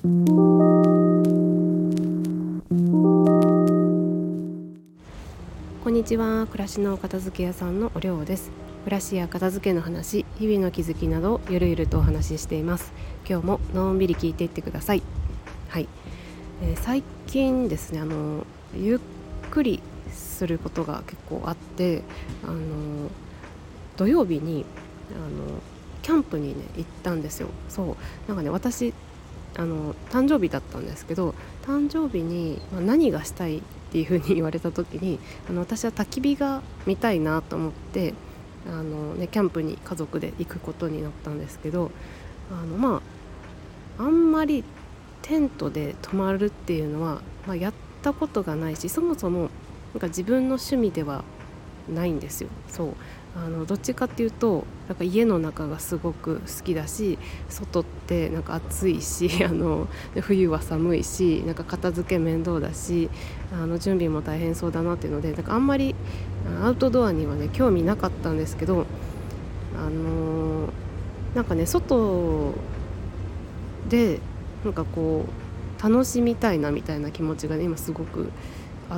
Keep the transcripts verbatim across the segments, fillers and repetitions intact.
こんにちは。暮らしの片付け屋さんのおりょうです。暮らしや片付けの話、日々の気づきなどをゆるゆるとお話ししています。今日ものんびり聞いていってください。はい、えー、最近ですね、あのゆっくりすることが結構あって、あの土曜日にあのキャンプにね行ったんですよ。そうなんかね、私あの誕生日だったんですけど、誕生日に、まあ、何がしたいっていう風に言われた時に、あの私は焚き火が見たいなと思って、あの、ね、キャンプに家族で行くことになったんですけど、あのまああんまりテントで泊まるっていうのは、まあ、やったことがないし、そもそもなんか自分の趣味ではないんですよ。そうあのどっちかっていうと、なんか家の中がすごく好きだし、外ってなんか暑いしあの冬は寒いし、なんか片付け面倒だし、あの準備も大変そうだなっていうので、なんかあんまりアウトドアにはね興味なかったんですけど、あのなんかね外でなんかこう楽しみたいなみたいな気持ちがね今すごくあって、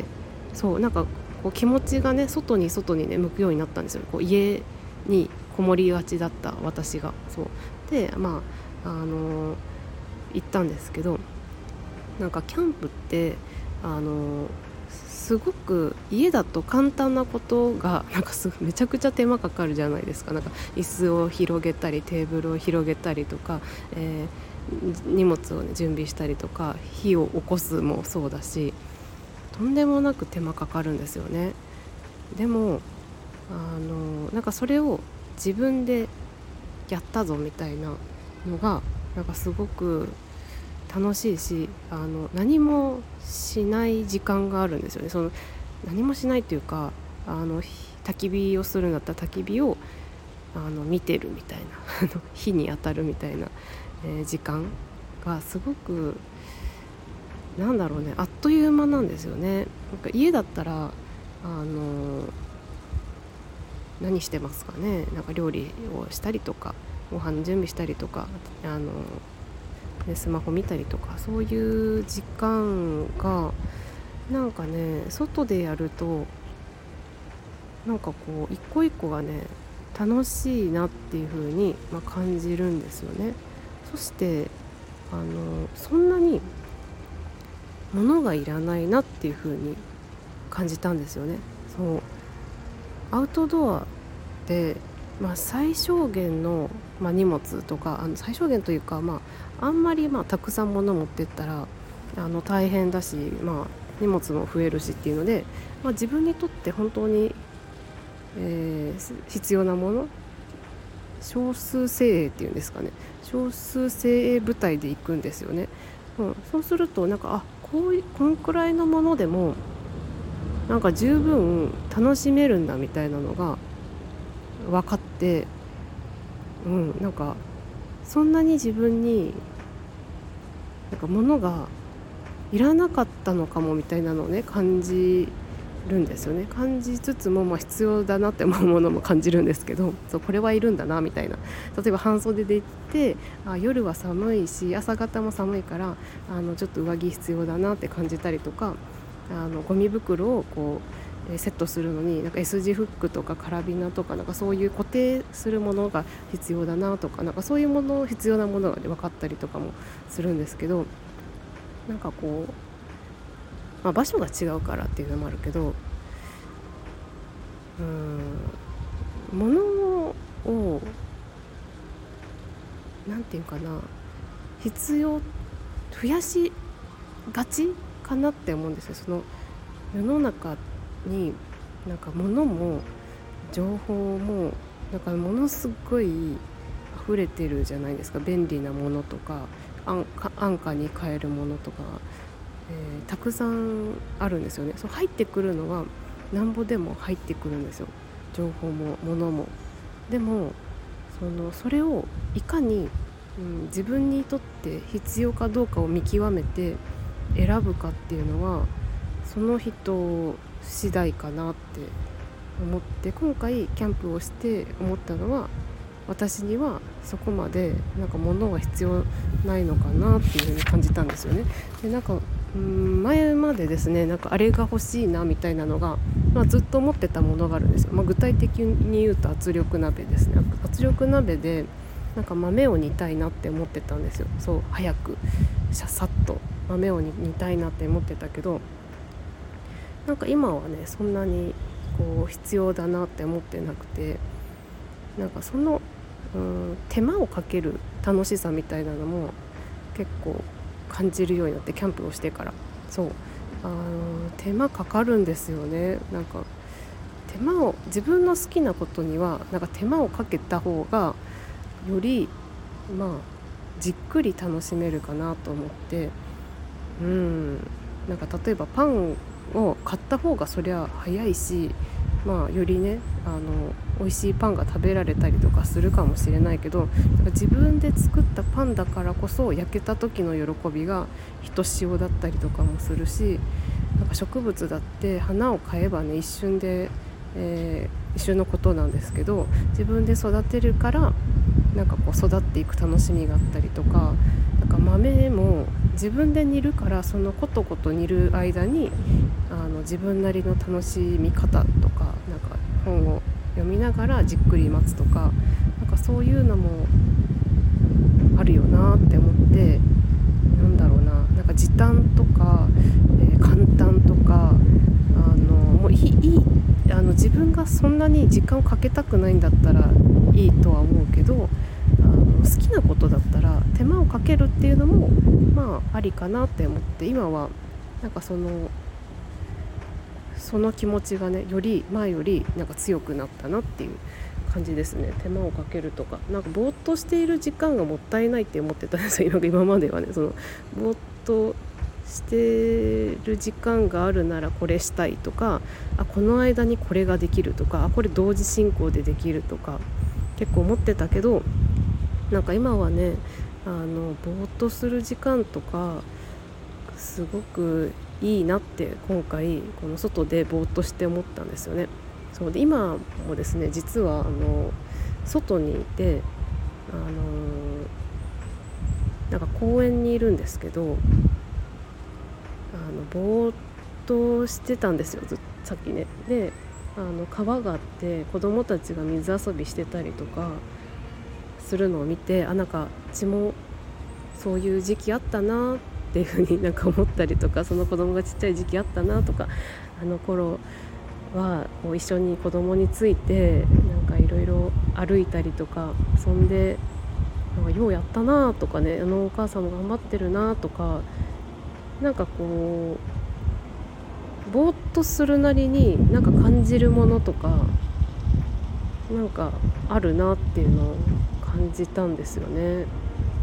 そうなんかこう気持ちがね外に外にね向くようになったんですよ。こう家にこもりがちだった私が。そうでまああの行ったんですけど、なんかキャンプってあのすごく家だと簡単なことがなんかすめちゃくちゃ手間かかるじゃないですか。なんか椅子を広げたりテーブルを広げたりとか、えー、荷物を、ね、準備したりとか、火を起こすもそうだし、とんでもなく手間かかるんですよね。でもあのなんかそれを自分でやったぞみたいなのがなんかすごく楽しいし、あの何もしない時間があるんですよね。その何もしないっていうか、あの焚き火をするんだったら焚き火をあの見てるみたいな火に当たるみたいな、えー時間がすごくなんだろうね、あっという間なんですよね。なんか家だったらあの何してますかね。なんか料理をしたりとか、ご飯準備したりとか、あのでスマホ見たりとか、そういう時間がなんかね外でやるとなんかこう一個一個がね楽しいなっていう風に、まあ、感じるんですよね。そしてあのそんなに物がいらないなっていう風に感じたんですよね。そうアウトドアで、まあ、最小限の、まあ、荷物とか、あの最小限というか、まあ、あんまり、まあ、たくさん物持ってったらあの大変だし、まあ、荷物も増えるしっていうので、まあ、自分にとって本当に、えー必要なもの、少数精鋭っていうんですかね、少数精鋭部隊で行くんですよね。うん、そうするとなんかあこういこんくらいのものでもなんか十分楽しめるんだみたいなのが分かって、うん、なんかそんなに自分になんか物がいらなかったのかもみたいなのをね感じるんですよね。感じつつも、まあ、必要だなって思うものも感じるんですけど、そうこれはいるんだなみたいな。例えば半袖で行って、あ夜は寒いし朝方も寒いからあのちょっと上着必要だなって感じたりとか、あのゴミ袋をこうセットするのになんか S 字フックとかカラビナとか、なんかそういう固定するものが必要だなとか、なんかそういうもの必要なものが分かったりとかもするんですけど、なんかこう、まあ、場所が違うからっていうのもあるけど、うーん物をなんていうかな、必要増やしがちかなって思うんですよ。その世の中になんか物も情報もなんかものすごい溢れてるじゃないですか。便利なものとか安価安価に買えるものとか、えーたくさんあるんですよね。そう入ってくるのはなんぼでも入ってくるんですよ、情報も物も。でもそのそれをいかに、うん、自分にとって必要かどうかを見極めて選ぶかっていうのはその人次第かなって思って、今回キャンプをして思ったのは、私にはそこまでなんか物は必要ないのかなっていう風に感じたんですよね。でなんかうん前までですね、なんかあれが欲しいなみたいなのが、まあ、ずっと思ってたものがあるんですよ。まあ、具体的に言うと圧力鍋ですね。圧力鍋でなんか豆を煮たいなって思ってたんですよ。そう早くシャサッと豆を煮たいなって思ってたけど、なんか今はねそんなにこう必要だなって思ってなくて、なんかそのうん手間をかける楽しさみたいなのも結構感じるようになって、キャンプをしてからそうあの手間かかるんですよね。なんか手間を自分の好きなことにはなんか手間をかけた方がよりまあじっくり楽しめるかなと思って、うんなんか例えばパンを買った方がそりゃ早いし、まあよりねあの美味しいパンが食べられたりとかするかもしれないけど、なんか自分で作ったパンだからこそ焼けた時の喜びがひとしおだったりとかもするし、なんか植物だって花を買えばね一瞬で、えー、一瞬のことなんですけど、自分で育てるからなんかこう育っていく楽しみがあったりとか、なんか豆も自分で煮るから、そのコトコト煮る間にあの自分なりの楽しみ方とか、なんか本を読みながらじっくり待つとか、なんかそういうのもあるよなって思って、なんだろうな、なんか時短とか、えー、簡単とか、あのもういい、いいあの自分がそんなに時間をかけたくないんだったらいいとは思うけど、あの好きなことだったら手間をかけるっていうのもまあありかなって思って、今はなんかそのその気持ちがねより前よりなんか強くなったなっていう感じですね。手間をかけるとか、なんかぼーっとしている時間がもったいないって思ってたんですよ。今まではね、そのぼーっとしてる時間があるならこれしたいとか、あこの間にこれができるとか、あこれ同時進行でできるとか結構思ってたけど、なんか今はねあのぼーっとする時間とかすごくいいなって今回この外でぼーっとして思ったんですよね。そうで今もですね、実はあの外にいて、あのなんか公園にいるんですけど、あのぼーっとしてたんですよ、ずさっきね。であの川があって子供たちが水遊びしてたりとかするのを見て、あなんかうちもそういう時期あったなっていうふうになんか思ったりとか、その子供がちっちゃい時期あったなとか、あの頃はこう一緒に子供についてなんかいろいろ歩いたりとか、そんでなんかようやったなとかね、あのお母さんも頑張ってるなとか、なんかこうぼーっとするなりになんか感じるものとかなんかあるなっていうのを感じたんですよね。うん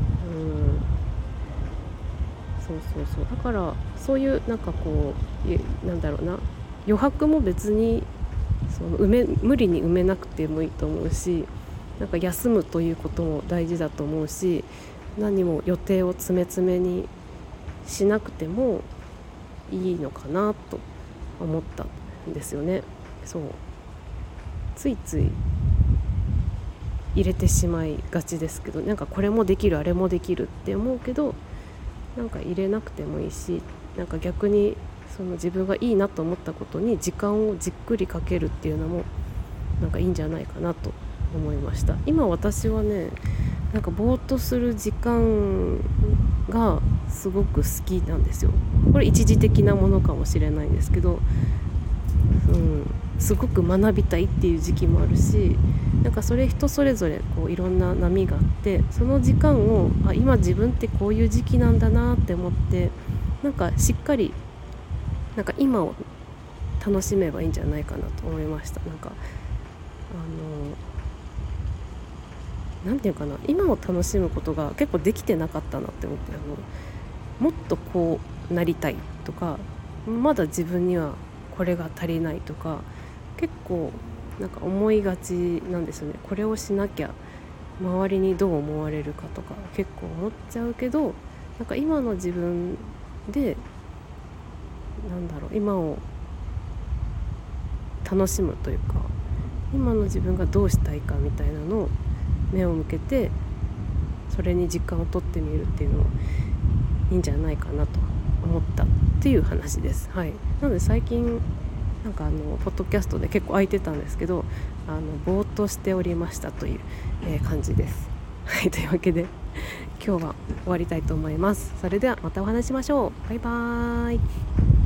そうそうそう、だからそういうなんかこうなんだろうな、余白も別にその埋め無理に埋めなくてもいいと思うし、なんか休むということも大事だと思うし、何も予定を詰め詰めにしなくてもいいのかなと思ったんですよね。そうついつい入れてしまいがちですけど、なんかこれもできるあれもできるって思うけど、なんか入れなくてもいいし、なんか逆にその自分がいいなと思ったことに時間をじっくりかけるっていうのもなんかいいんじゃないかなと思いました。今私はねなんかぼーっとする時間がすごく好きなんですよ。これ一時的なものかもしれないんですけど、うん、すごく学びたいっていう時期もあるし、なんかそれ人それぞれこういろんな波があって、その時間をあ今自分ってこういう時期なんだなって思って、なんかしっかりなんか今を楽しめばいいんじゃないかなと思いました。なんかあのなんていうかな、今を楽しむことが結構できてなかったなって思って、あのもっとこうなりたいとか、まだ自分にはこれが足りないとか結構なんか思いがちなんですよね。これをしなきゃ周りにどう思われるかとか結構思っちゃうけど、なんか今の自分でなんだろう、今を楽しむというか、今の自分がどうしたいかみたいなのを目を向けてそれに時間を取ってみるっていうのはいいんじゃないかなと思ったっていう話です。はい、なので最近なんかあのポッドキャストで結構空いてたんですけど、あのぼーっとしておりましたという、えー感じです。はい、というわけで今日は終わりたいと思います。それではまたお話ししましょう。バイバーイ。